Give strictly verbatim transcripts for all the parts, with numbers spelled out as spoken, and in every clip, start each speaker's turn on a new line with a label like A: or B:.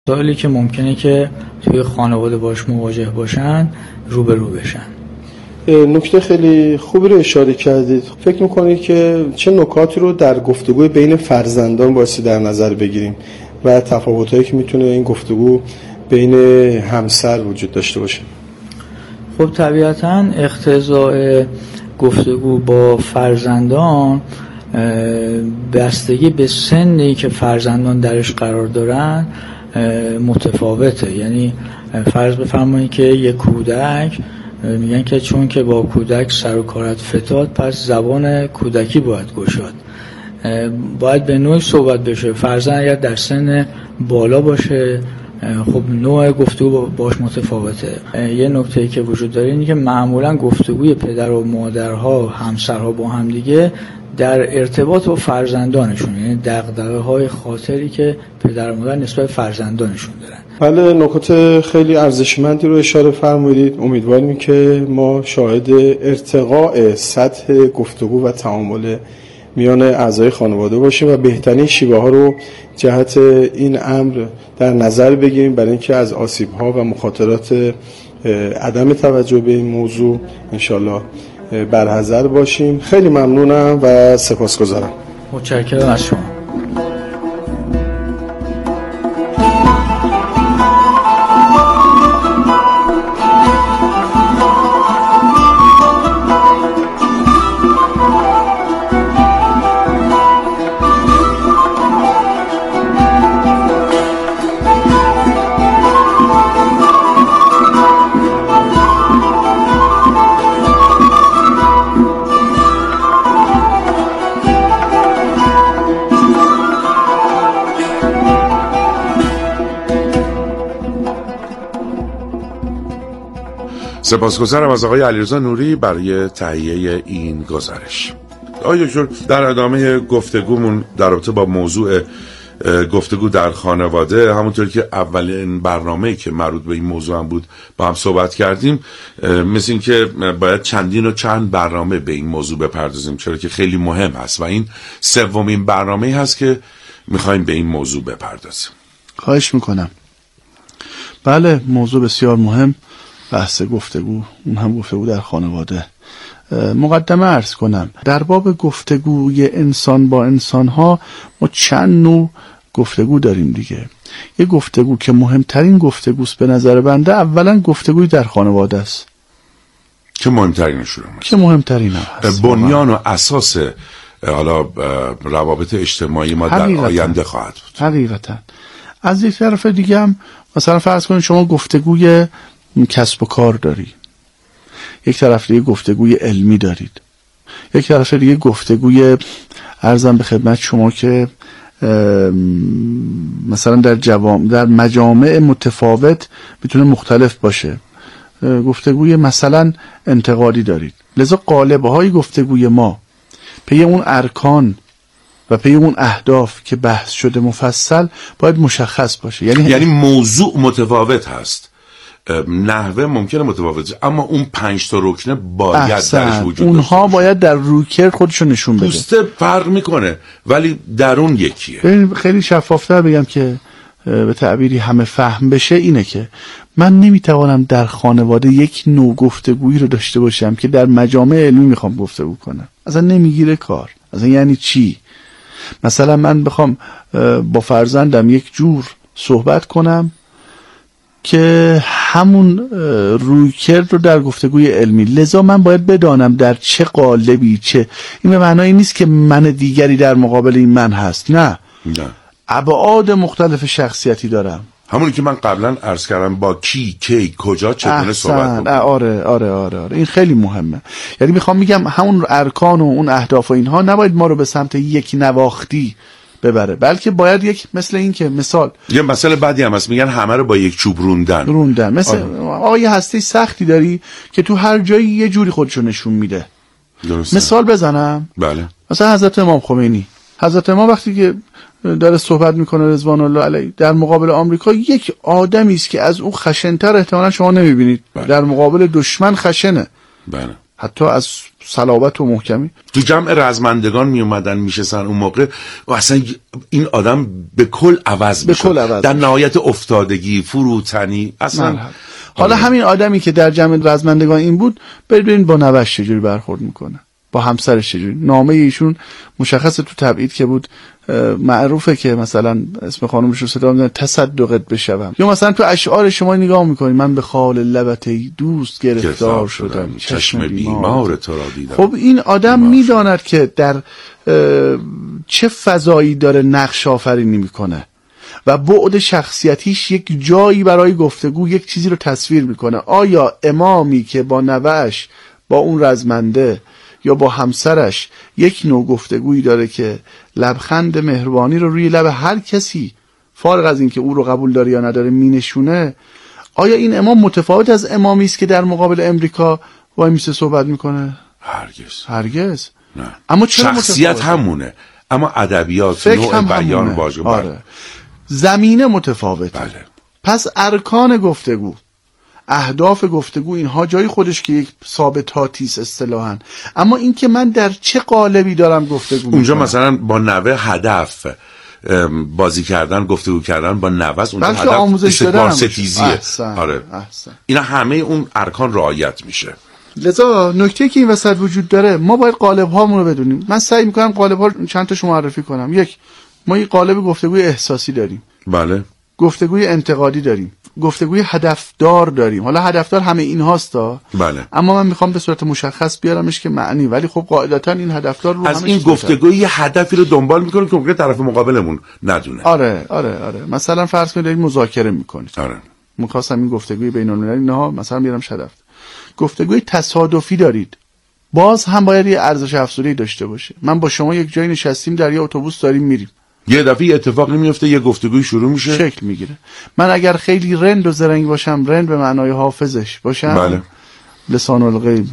A: مسائلی که ممکنه که توی خانواده باش مواجه باشن رو به رو بشن.
B: نکته خیلی خوبی رو اشاره کردید. فکر میکنید که چه نکاتی رو در گفتگوی بین فرزندان بایستی در نظر بگیریم و تفاوتایی که میتونه این گفتگو بین همسر وجود داشته باشه؟
A: خب طبیعتاً اقتضاء گفتگو با فرزندان بستگی به سنی که فرزندان درش قرار دارن متفاوته. یعنی فرض بفرمایید که یک کودک، میگن که چون که با کودک سر و کارت فتاد پس زبان کودکی باید گشاد، باید به نوعی صحبت بشه. فرزند اگر در سن بالا باشه خب نوع گفتگو باش متفاوته. یه نکته‌ای که وجود داره اینه که معمولا گفتگوی پدر و مادرها همسرها با هم دیگه در ارتباط با فرزندانشون، یعنی دغدغه‌های خاطری که پدر و مادر نسبت به فرزندانشون دارن.
B: بله، نکات خیلی ارزشمندی رو اشاره فرمودید. امیدواریم که ما شاهد ارتقاء سطح گفتگو و تعامل میان اعضای خانواده باشیم و بهترین شیوه ها رو جهت این امر در نظر بگیریم برای اینکه از آسیب ها و مخاطرات عدم توجه به این موضوع انشالله برحذر باشیم. خیلی ممنونم و سپاسگزارم.
A: متشکرم از شما.
C: سپاسگزارم از آقای علیرضا نوری برای تهیه این گزارش. آقای دکتر، در ادامه گفتگومون در رابطه با موضوع گفتگو در خانواده، همونطور که اولین برنامه‌ای که مربوط به این موضوع هم بود با هم صحبت کردیم، مثل این که باید چندین و چند برنامه به این موضوع بپردازیم، چرا که خیلی مهم هست و این سومین برنامه‌ای هست که میخوایم به این موضوع بپردازیم.
D: خواهش میکنم. بله، موضوع بسیار مهم، بحث گفتگو، اون هم گفتگو در خانواده. مقدمه عرض کنم، در باب گفتگوی انسان با انسان ها ما چند نوع گفتگو داریم دیگه. یه گفتگو که مهمترین گفتگوست به نظر بنده، اولا گفتگوی در خانواده است
C: که مهمترینش رو
D: که مهمترین هست،
C: بنیان و اساس حالا روابط اجتماعی ما در آینده خواهد بود.
D: حقیقتا. از یک طرف دیگه هم مثلا فرض کنید شما گفتگوی کسب و کار داری، یک طرف دیگه گفتگوی علمی دارید، یک طرف دیگه گفتگوی عرضم به خدمت شما که مثلا در جوام در مجامع متفاوت میتونه مختلف باشه، گفتگوی مثلا انتقادی دارید. لذا قالب‌های گفتگوی ما پی اون ارکان و پی اون اهداف که بحث شده مفصل باید مشخص باشه. یعنی
C: یعنی موضوع متفاوت هست، نحوه ممکنه متفاوت، اما اون پنج تا رکنه باید
D: احسن.
C: درش وجود
D: اونها باید در رویکرد خودشون نشون بده.
C: پوسته فرق میکنه ولی درون یکیه.
D: ببین خیلی شفافتر بگم که به تعبیری همه فهم بشه، اینه که من نمیتوانم در خانواده یک نوع گفتگویی رو داشته باشم که در مجامع علمی میخوام گفتگو کنم. اصلا نمیگیره کار. اصلا یعنی چی؟ مثلا من بخوام با فرزندم یک جور صحبت کنم که همون رویکرد رو در گفتگوی علمی، لذا من باید بدانم در چه قالبی، چه این به معنای نیست که من دیگری در مقابل این من هست، نه
C: نه،
D: ابعاد مختلف شخصیتی دارم،
C: همونی که من قبلا عرض کردم با کی، کی، کجا، چگونه صحبت بکنم.
D: آره آره آره آره این خیلی مهمه. یعنی میخوام میگم همون ارکان و اون اهداف و اینها نباید ما رو به سمت یک نواختی ببره، بلکه باید یک مثل این که مثال
C: یه مسئله بعدی هم هست، میگن همه رو با یک چوب روندن
D: روندن مثل آقا یه هسته سختی داری که تو هر جایی یه جوری خودشو نشون میده.
C: درسته.
D: مثال بزنم،
C: بله،
D: مثلا حضرت امام خمینی. حضرت امام وقتی که داره صحبت میکنه رضوان الله علیه در مقابل آمریکا، یک آدمی است که از او خشن‌تر احتمالاً شما نمیبینید.
C: بله.
D: در مقابل دشمن خشنه.
C: بله.
D: حتی از صلابت و محکمی.
C: تو جمع رزمندگان می اومدن میشستن اون موقع و اصلا این آدم به کل عوض میشد، در نهایت افتادگی، فروتنی اصلا.
D: حالا همین آدمی که در جمع رزمندگان این بود، ببینید با نوش چجوری برخورد میکنه، با همسرش چجوری. نامه ایشون مشخصه تو تبعید که بود، معروفه که مثلا اسم خانومش رو صدا میزنه تصدقت بشوم، یا مثلا تو اشعار شما نگاه میکنید من به خال لبت ای دوست گرفتار شدم،
C: چشم بیمار تو را دیدم.
D: خب این آدم میداند که در چه فضایی داره نقش آفرینی میکنه و بعد شخصیتیش یک جایی برای گفتگو یک چیزی رو تصویر میکنه. آیا امامی که با نوش، با اون رزمنده یا با همسرش یک نوع گفتگویی داره که لبخند مهربانی رو روی لب هر کسی فارغ از این که او رو قبول داره یا نداره مینشونه، آیا این امام متفاوت از امامی است که در مقابل امریکا وای میسه صحبت میکنه؟
C: هرگز
D: هرگز.
C: نه.
D: اما چرا
C: شخصیت متفاوت؟ همونه، اما ادبیات، نوع بیان، واژه.
D: آره. زمینه متفاوته.
C: بله.
D: پس ارکان گفتگو، اهداف گفتگو، اینها جای خودش که یک ثابتاتیست اصطلاحاً، اما این که من در چه قالبی دارم گفتگو
C: اونجا
D: میکنم.
C: مثلا با نوه هدف بازی کردن، گفتگو کردن با نوه، اونجا هدف استکبار ستیزیه.
D: احسن.
C: آره.
D: احسن.
C: اینا همه اون ارکان رعایت میشه.
D: لذا نکته که این وسط وجود داره، ما باید قالب هامون رو بدونیم. من سعی میکنم قالب ها چند تاشو معرفی کنم. یک، ما یک قالب گفتگوی احساسی داریم.
C: بله.
D: گفتگوی انتقادی داریم، گفتگوی هدفدار داریم. حالا هدفدار همه این هاستا،
C: بله.
D: اما من میخوام به صورت مشخص بیارمش که معنی، ولی خب قاعدتا این هدفدار رو
C: از این گفتگوی یه هدفی رو دنبال میکنه که ممکنه طرف مقابلمون ندونه.
D: آره آره آره. مثلا فرض کنید دارید مذاکره میکنید.
C: آره.
D: میخواستم این گفتگوی بین المللی نه مثلا بیارم هدف. گفتگوی تصادفی دارید، باز هم باید یه ارزش افزوده داشته باشه. من با شما یک جایی نشستیم، در یه اتوبوس داریم میریم، یه
C: دفعه اتفاقی میفته، یه گفتگوی شروع میشه،
D: شکل میگیره. من اگر خیلی رند و زرنگ باشم، رند به معنای حافظش باشم،
C: بله.
D: لسان الغیب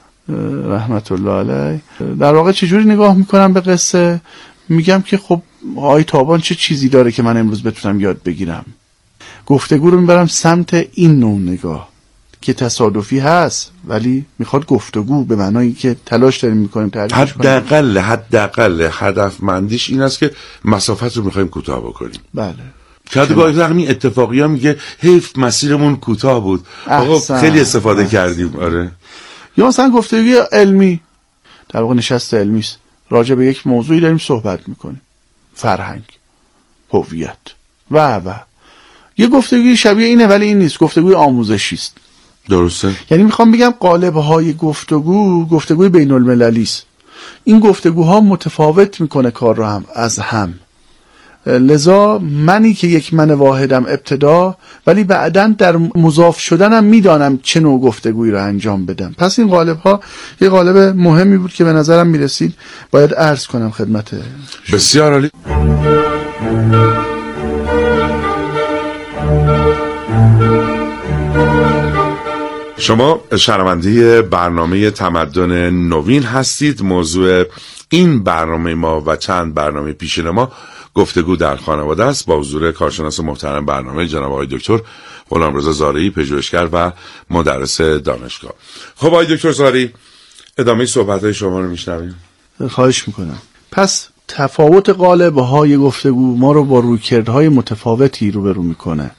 D: رحمت الله علیه، در واقع چجوری نگاه میکنم به قصه؟ میگم که خب آی تابان چه چیزی داره که من امروز بتونم یاد بگیرم. گفتگو رو میبرم سمت این نوع نگاه که تصادفی هست ولی میخواد گفتگو به معنایی که تلاش داریم میکنیم تعریفش کنیم.
C: حداقل حداقل هدفمندیش این است که مسافت رو میخوایم کوتاه بکنیم.
D: بله.
C: شاید گاهی رقمی اتفاقی ها میگه حیف مسیرمون کوتاه بود، آقا خیلی استفاده احسن. کردیم. آره.
D: یا مثلا گفتگوی علمی، در واقع نشست علمی است، راجع به یک موضوعی داریم صحبت میکنیم، فرهنگ، هویت و و یه گفتگوی شبیه اینه ولی این نیست، گفتگوی آموزشی است.
C: درسته.
D: یعنی میخوام بگم قالب‌های گفتگو گفتگوی بین المللی است. این گفتگوها متفاوت میکنه کار رو هم از هم. لذا منی که یک من واحدم ابتدا، ولی بعداً در مضاف شدنم میدانم چه نوع گفتگویی رو انجام بدم. پس این قالب‌ها یه قالب مهمی بود که به نظرم میرسید باید عرض کنم خدمت شما.
C: بسیار عالی. شما شنونده برنامه تمدن نوین هستید. موضوع این برنامه ما و چند برنامه پیشین ما گفتگو در خانواده است، با حضور کارشناس محترم برنامه جناب آقای دکتر غلامرضا زارعی، پژوهشگر و مدرس دانشگاه. خب آقای دکتر زارعی، ادامه صحبت‌های شما رو میشنویم.
D: خواهش میکنم. پس تفاوت قالب‌های گفتگو ما رو با رویکردهای متفاوتی روبرو میکنه.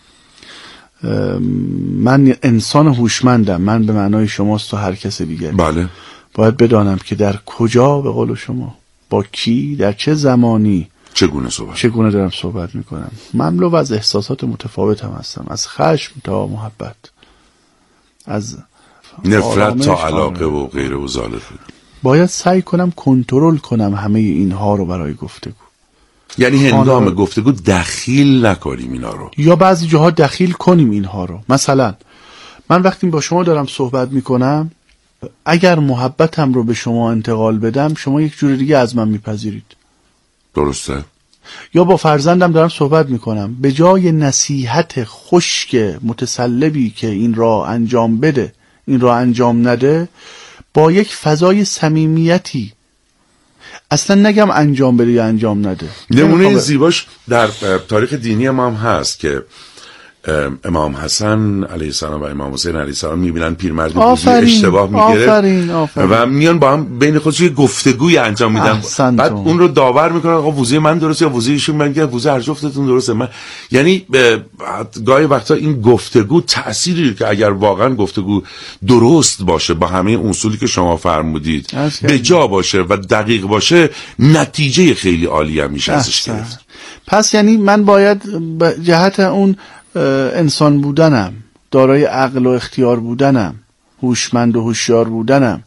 D: من انسان هوشمندم، من به معنای شماست و هر کس دیگه.
C: بله.
D: باید بدانم که در کجا، به قول شما، با کی، در چه زمانی،
C: چگونه صحبت
D: چگونه دارم صحبت میکنم. مملو از احساسات متفاوت هم هستم، از خشم تا محبت، از
C: نفرت تا علاقه و غیره و ذالک.
D: باید سعی کنم کنترل کنم همه اینها رو برای گفتگو.
C: یعنی هنگام رو... گفتگو دخیل نکنیم اینا رو،
D: یا بعضی جاها دخیل کنیم اینها رو. مثلا من وقتی با شما دارم صحبت میکنم، اگر محبتم رو به شما انتقال بدم، شما یک جور دیگه از من میپذیرید.
C: درسته.
D: یا با فرزندم دارم صحبت میکنم، به جای نصیحت خشک متسلبی که این را انجام بده، این را انجام نده، با یک فضای صمیمیتی، اصلا نگم انجام بده یا انجام نده.
C: نمونه زیباش در تاریخ دینی ما هم هست که امام حسن علیه السلام و امام حسین علیه السلام میبینن پیرمرد بزرگ اشتباه میگیره و میان با هم بین خودشون یه گفتگوی انجام میدن، بعد اون رو داور میکنن آقا وضوی من درسته یا وضوی ایشون، میگن وضوی هر جفتتون درسته. من یعنی گاهی وقتا این گفتگو تأثیری که اگر واقعا گفتگو درست باشه با همه اصولی که شما فرمودید به جا باشه و دقیق باشه، نتیجه خیلی عالی هم میشه ازش گرفت.
D: پس یعنی من باید جهت اون انسان بودنم، دارای عقل و اختیار بودنم، هوشمند و هوشیار بودنم،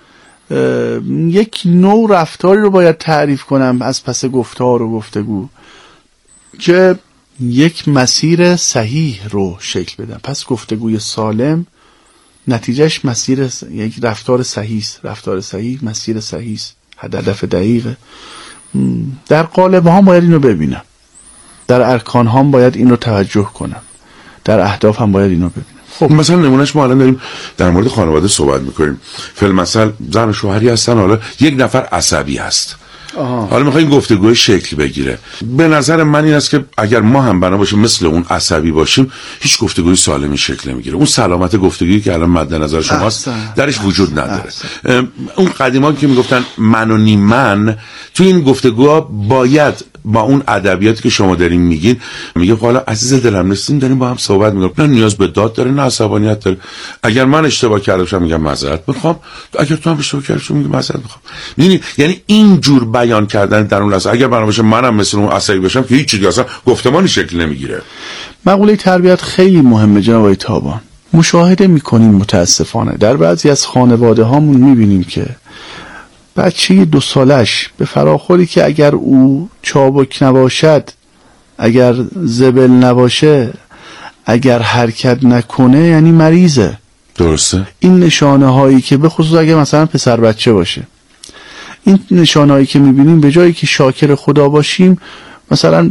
D: یک نوع رفتاری رو باید تعریف کنم از پس گفتار و گفتگو که یک مسیر صحیح رو شکل بدم. پس گفتگوی سالم نتیجهش مسیر س... یک رفتار صحیح است. رفتار صحیح مسیر صحیح است، هدف دقیقه. در قالب ها باید اینو ببینم، در ارکان هم باید اینو توجه کنم، در اهداف هم باید اینو ببینم.
C: خب مثلا نمونهش ما الان داریم در مورد خانواده صحبت میکنیم، فی‌المثل زن و شوهری هستن، حالا یک نفر عصبی هست، آها. حالا میخوایم گفتگوی شکل بگیره. به نظر من این است که اگر ما هم بنا باشیم مثل اون عصبی باشیم، هیچ گفتگوی سالمی شکل نمیگیره. اون سلامت گفتگویی که الان مد نظر شماست درش وجود نداره. اون قدیما که میگفتن من و نیم من، تو این گفتگوها باید با اون ادبیاتی که شما دارین میگین، میگه حالا عزیز دلم نشستیم داریم با هم صحبت میکنیم، نه نیاز به داد داره نه عصبانیت داره. اگر من اشتباه کرده باشم میگم معذرت میخوام، اگر تو هم اشتباه کردی میگی معذرت میخوام. میدونی یعنی این جور بیان کردن در اون لحظه، اگر من باشه منم مثل اون عصبی باشم که هیچ چیزی اصلا گفتمانی شکل نمیگیره.
D: مقوله تربیت خیلی مهمه جناب آقای تابان. مشاهده میکنیم متاسفانه در بعضی از خانواده هامون میبینیم که بچه دو سالش به فراخوری که اگر او چابک نباشد، اگر زبل نباشه، اگر حرکت نکنه یعنی مریضه.
C: درسته.
D: این نشانه هایی که به خصوص اگر مثلا پسر بچه باشه، این نشانه هایی که میبینیم به جایی که شاکر خدا باشیم، مثلا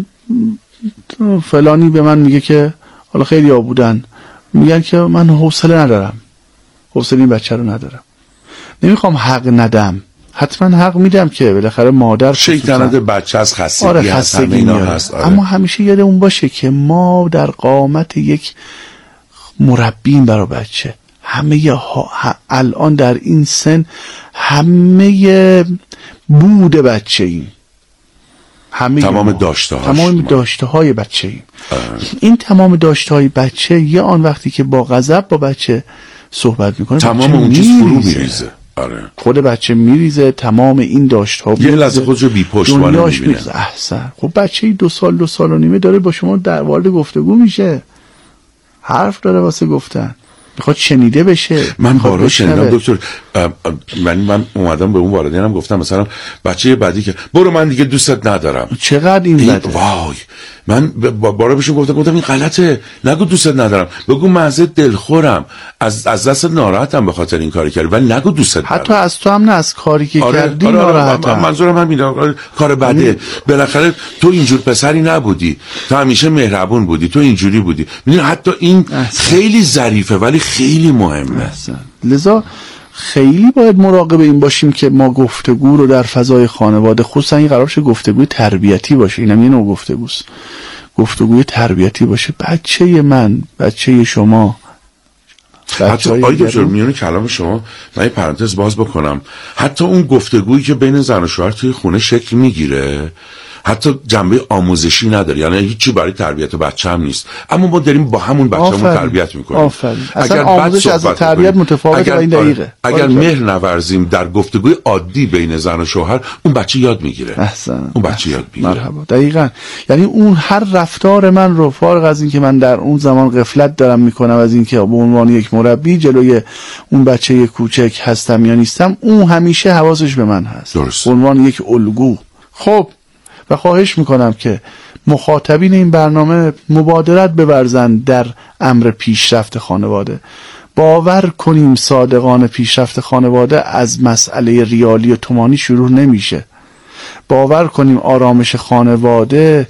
D: فلانی به من میگه که حالا خیلی ها بودن میگن که من حوصله ندارم، حوصله این بچه رو ندارم، نمیخوام حق ندم، حتما حق میدم که بالاخره مادر
C: شیطنت بچه از خستگی
D: آره
C: هست، همه اینا هست. آره.
D: اما همیشه یاد اون باشه که ما در قامت یک مربیم برای بچه، همه ها الان در این سن همه بود بچه ایم، همه
C: تمام داشته هاش
D: تمام داشته های بچه ایم. این تمام داشته های بچه یه آن وقتی که با غضب با بچه صحبت میکنه
C: تمام اون چیز فرو میریزه. آره.
D: خود بچه میریزه، تمام این داشت ها
C: یه لحظه خودشو بی پشتوانه میبینه.
D: احسن. خب بچه دو سال دو سال و نیمه داره با شما در وارد گفتگو میشه، حرف داره واسه گفتن، میخواد شنیده بشه.
C: من بارا شنیدم دکتر، من من اومدم به اون والدینم گفتم مثلا بچه بعدی که برو من دیگه دوستت ندارم.
D: چقدر این بده.
C: وای من بارا بهشون گفتم گفتم این غلطه، نگو دوستت ندارم، بگو من ازت دلخورم، از از دست ناراحتم به خاطر این کاری کردی، ولی نگو دوستت ندارم.
D: حتی از تو هم نه، از کاری که
C: آره،
D: کردی
C: آره، آره،
D: ناراحتم.
C: منظورم همینه. آره، کار بده. بالاخره تو اینجور پسری نبودی، تو همیشه مهربون بودی، تو اینجوری بودی. میدونی حتی این احسن. خیلی ظریفه ولی خیلی مهمه.
D: احسن. لذا خیلی باید مراقب این باشیم که ما گفتگو رو در فضای خانواده، خصوصا این قرار شه گفتگوی تربیتی باشه، اینم یه نوع گفتگوست، گفتگوی تربیتی باشه. بچه من، بچه شما،
C: حتی آی دکتر میونه کلام شما من یه پرانتز باز بکنم، حتی اون گفتگویی که بین زن و شوهر توی خونه شکل میگیره حتی جنبه آموزشی نداره، یعنی هیچی برای تربیت بچه هم نیست، اما ما داریم با همون بچه‌مون تربیت میکنیم.
D: آفرین. اصلا آموزش از تربیت متفاوته. این دقیقه.
C: اگر مهر نورزیم در گفتگوی عادی بین زن و شوهر، اون بچه یاد میگیره.
D: احسن.
C: اون بچه یاد میگیره.
D: مرحبا. دقیقاً. یعنی اون هر رفتار من رو، فارغ از این که من در اون زمان غفلت دارم میکنم از این که به عنوان یک مربی جلوی اون بچه کوچک هستم یا نیستم، اون همیشه حواسش به من هست.
C: درست.
D: به عنوان یک الگو. خب و خواهش میکنم که مخاطبین این برنامه مبادرت بورزند در امر پیشرفت خانواده. باور کنیم صادقانه پیشرفت خانواده از مسئله ریالی و تومانی شروع نمیشه. باور کنیم آرامش خانواده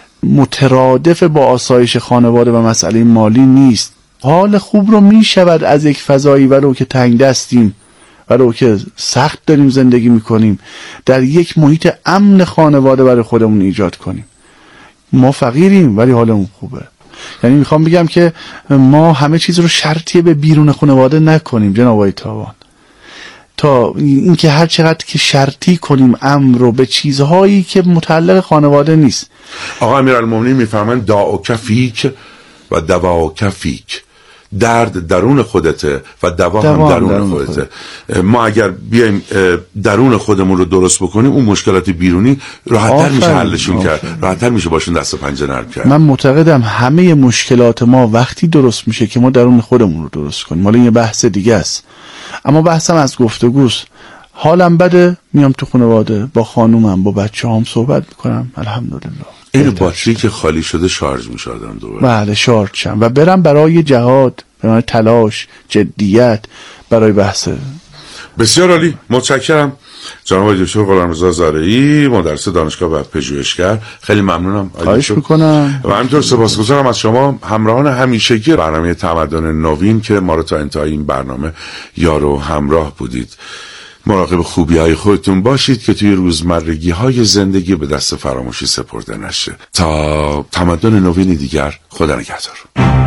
D: مترادف با آسایش خانواده و مسئله مالی نیست. حال خوب رو میشود از یک فضایی ولو که تنگ دستیم، ولو که سخت داریم زندگی میکنیم، در یک محیط امن خانواده برای خودمون ایجاد کنیم. ما فقیریم ولی حالمون خوبه. یعنی میخوام بگم که ما همه چیز رو شرطی به بیرون خانواده نکنیم جناب آقای تاوان، تا اینکه هر چقدر که شرطی کنیم امر رو به چیزهایی که متعلق خانواده نیست.
C: آقا امیرالمومنین میفهمن داء فیک و دواء فیک، درد درون خودته و دوا هم درون, درون خودته. خودت. ما اگر بیایم درون خودمون رو درست بکنیم اون مشکلات بیرونی راحت‌تر میشه حلشون کرد، راحت‌تر میشه باشون دست و پنجه نرم کرد.
D: من معتقدم همه مشکلات ما وقتی درست میشه که ما درون خودمون رو درست کنیم. حالا این بحث دیگه است، اما بحثم از گفتگوست. حالم بده، میام تو خانواده با خانومم با بچه‌هام صحبت میکنم، الحمدلله.
C: این باتری که خالی شده شارژ میشه آدم دوباره.
D: بله شارژ شم و برم برای جهاد، برای تلاش، جدیت، برای بحث.
C: بسیار عالی، متشکرم جناب دکتر غلامرضا زارعی، مدرس دانشگاه و پژوهشگر. خیلی ممنونم.
D: خواهش میکنم.
C: و همینطور سپاسگزارم از شما همراهان همیشگی برنامه تمدن نوین که ما رو تا انتهای این برنامه یار و همراه بودید. مراقب خوبی های خودتون باشید که توی روزمرگی های زندگی به دست فراموشی سپرده نشه. تا تمدن نوین دیگر، خدا نگهدار.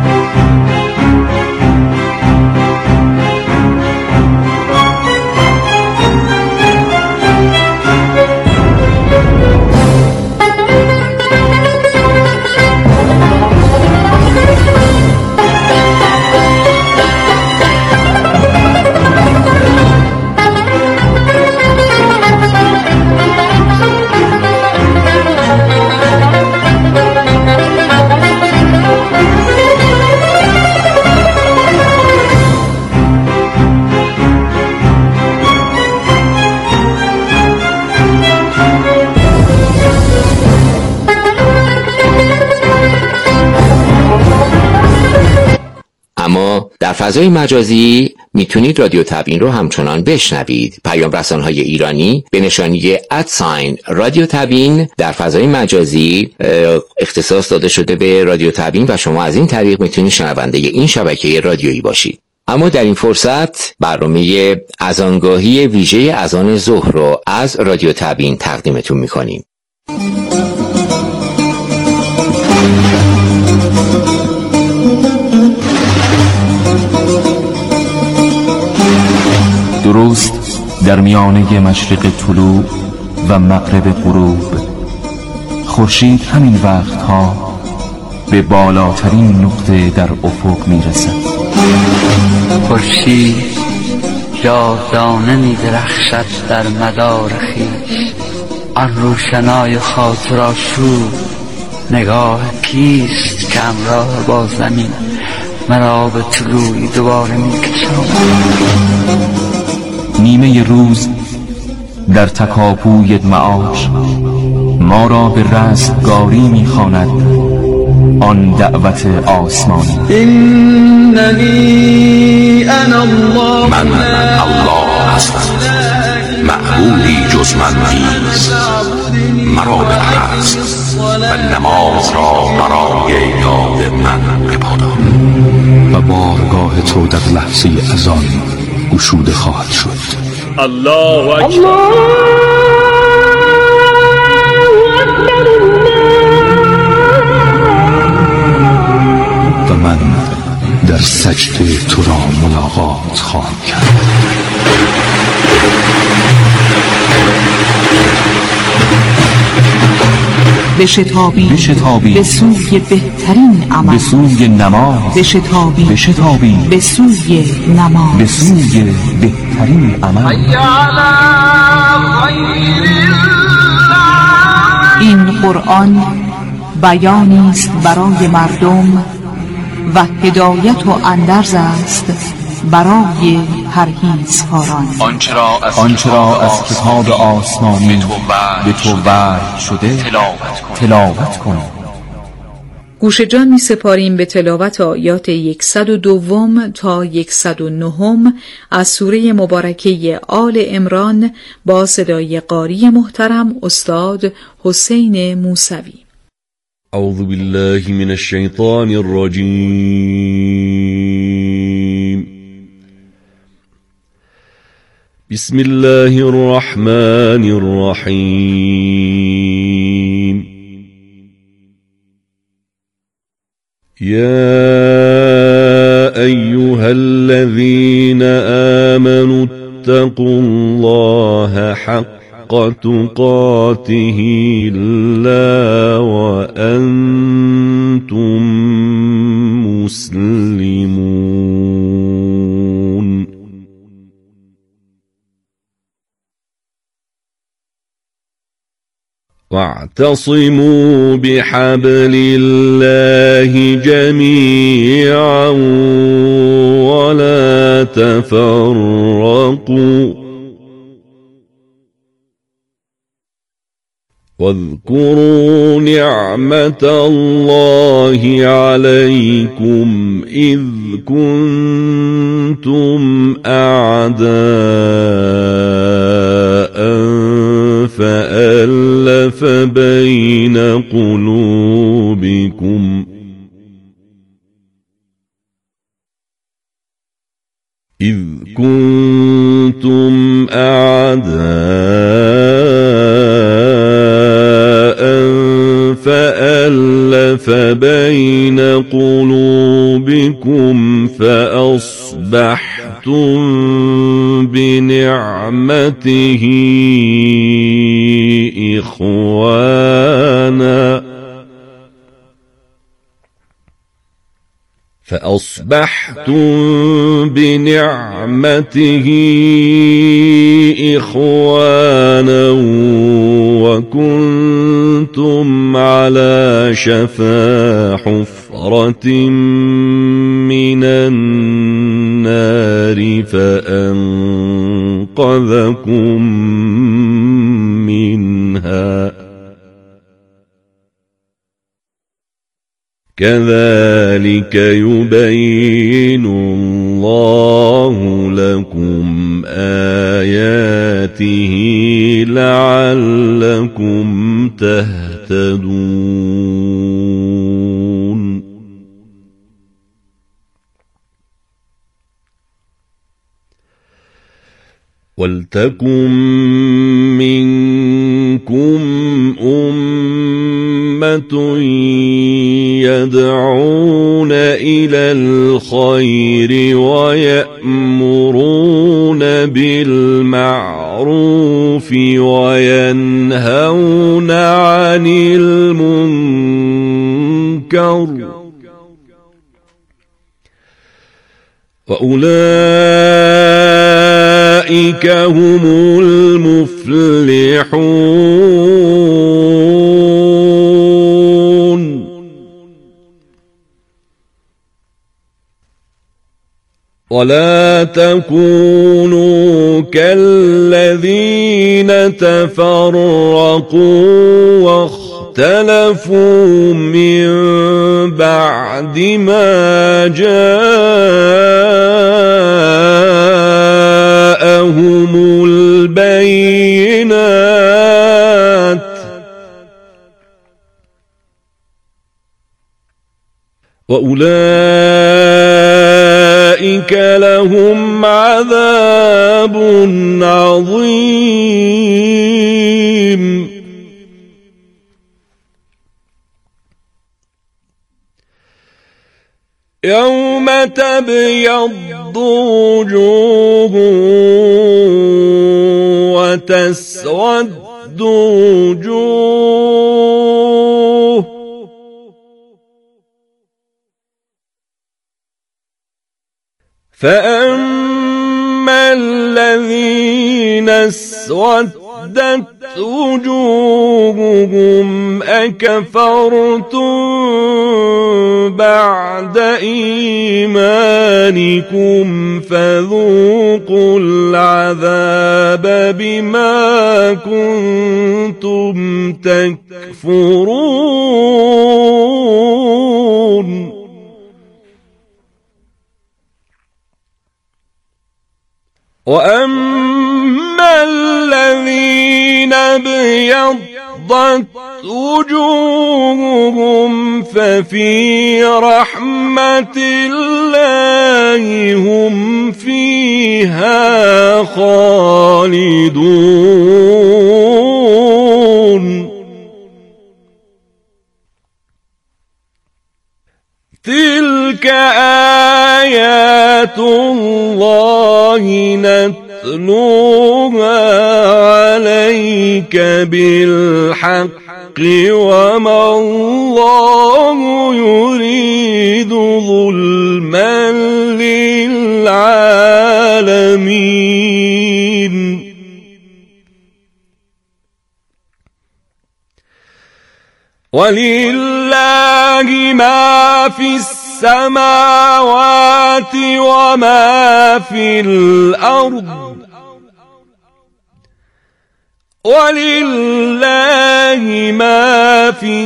E: در فضای مجازی میتونید رادیو تبیین رو همچنان بشنوید. پیام رسان‌های ایرانی به نشانی ادساین رادیو تبیین در فضای مجازی اختصاص داده شده به رادیو تبیین و شما از این طریق میتونید شنونده این شبکه رادیویی باشید. اما در این فرصت برنامه اذانگاهی ویژه اذان ظهر رو از رادیو تبیین تقدیمتون میکنیم.
F: درست در میانه مشرق طلوع و مغرب غروب، خورشید همین وقتها به بالاترین نقطه در افق میرسد.
G: خورشید جاودانه می‌درخشد در مدار خویش، آن روشنای خاطر آشوب نگاه کیست که همراه با زمین مرا به طلوعی دوباره می‌کشاند.
F: نیمه روز در تکاپوی معاش ما را به رستگاری می‌خواند آن دعوت آسمانی.
H: ایننی انا الله، من الله هستم، معبودی جز من نیست، مرا بپرست و نماز را برای یاد من بپادان.
I: و بارگاه تو در لحظه اذان گشوده خواهد شد.
J: الله اکبر.
I: و من در سجده تو را ملاقات خواهم کرد.
K: بشتابی
F: بشتابی
K: به سوی بهترین عمل،
F: به سوی نماز،
K: بشتابی
F: بشتابی
K: به سوی نماز،
F: به سوی بهترین عمل.
K: این قرآن بیانی است برای مردم و هدایت و اندرز است برای پرهیزکاران.
F: آنچه را از, آنچه را از کتاب آسمانی به تو وحی شده تلاوت کن. تلاوت کن.
L: گوش جان می سپاریم به تلاوت آیات صد و دو تا صد و نه از سوره مبارکه آل عمران با صدای قاری محترم استاد حسین موسوی.
M: اعوذ بالله من الشیطان الرجیم. بسم الله الرحمن الرحیم. يا أيها الذين آمنوا اتقوا الله حق تقاته لا وأنتم مسلمون واعتصموا بحبل الله جميعا ولا تفرقوا واذكروا نعمة الله عليكم إذ كنتم أعداء فألف بين قلوبكم إذ كنتم أعداء فألف بين قلوبكم فأصبحتم بنعمته إخوانا فأصبحتم بنعمته إخوانا وكنتم على شفا حفرة من النار فأنقذكم منها كذلك يبين الله لكم آياته لعلكم تهتدون ولتكن منكم أمة يدعون إلى الخير ويأمرون بالمعروف وينهون عن المنكر وأولئك هم المفلحون ولا تكونوا كالذين تفرقوا واختلفوا من بعد ما جاءهم البينات وأولئك لهم عذاب عظيم يوم تبيض وجوه وتسود وجوه فأما الذين اسودت وجوههم أكفرتم بعد إيمانكم فذوقوا العذاب بما كنتم تكفرون وأما الذين ابيضت وجوههم ففي رحمة الله هم فيها خالدون آيات الله نتلوها عليك بالحق وما الله يريد ظلما للعالمين. ولله ما في السماوات وما في الأرض ولله ما في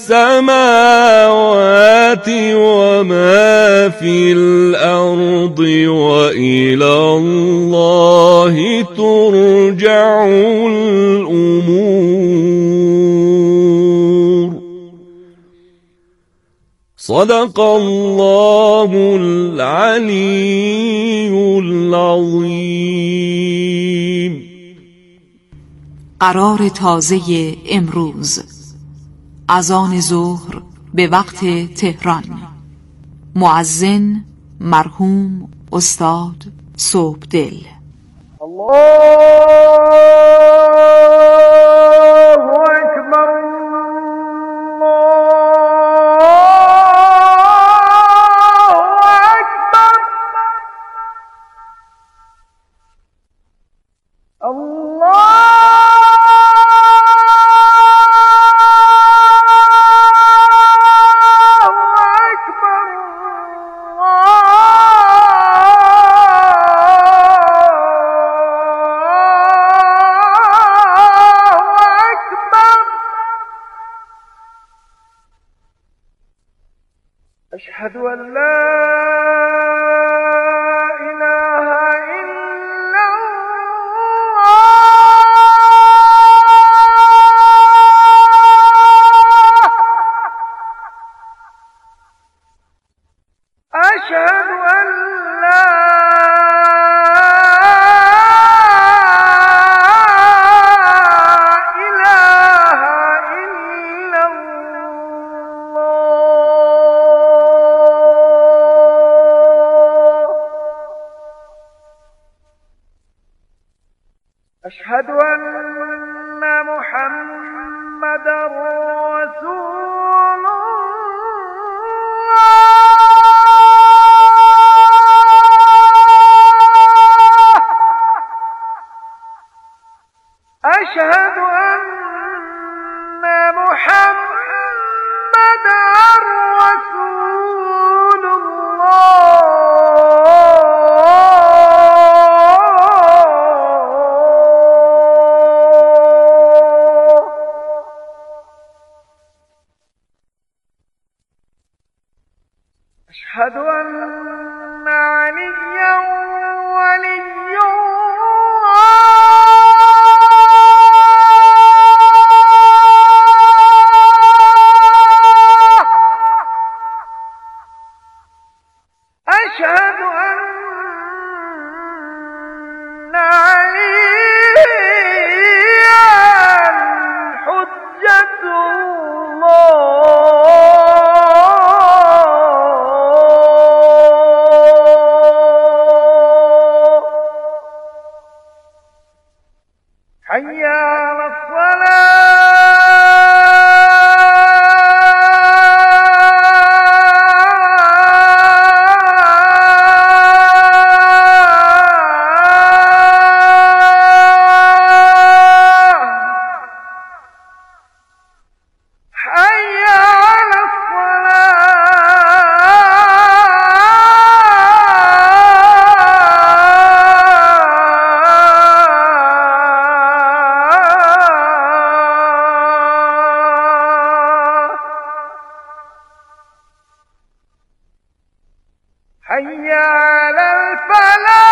M: السماوات وما في الأرض وإلى الله ترجع الأمور. صدق الله العلي العظيم.
K: قرار تازه امروز، اذان ظهر به وقت تهران. مؤذن مرحوم استاد صبحدل.
N: الله اکبر أشهد أن لا إله إلا الله. أشهد أن لا أشهد أن محمدا رسول الله. أشهد أن محمدا رسول الله. أشهد أن عليا ولي الله. أشهد أن عليا حجة الله. حي على حي على الفلاح.